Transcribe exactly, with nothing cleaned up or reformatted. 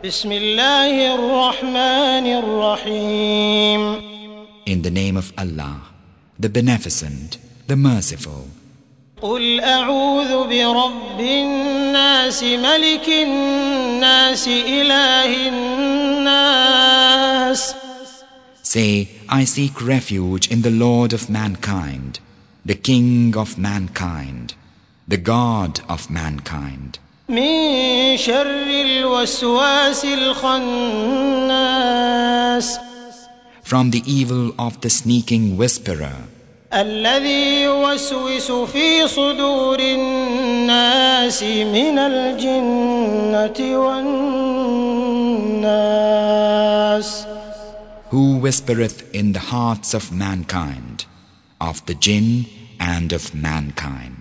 بسم الله الرحمن الرحيم. In the name of Allah, the Beneficent, the Merciful. قل أعوذ برب الناس ملك الناس إله الناس. Say, I seek refuge in the Lord of mankind, the King of mankind, the God of mankind. من شر الوسواس الخناس. From the evil of the sneaking whisperer, الذي يوسوس في صدور الناس من الجنة والناس. who whispereth in the hearts of mankind, of the jinn and of mankind.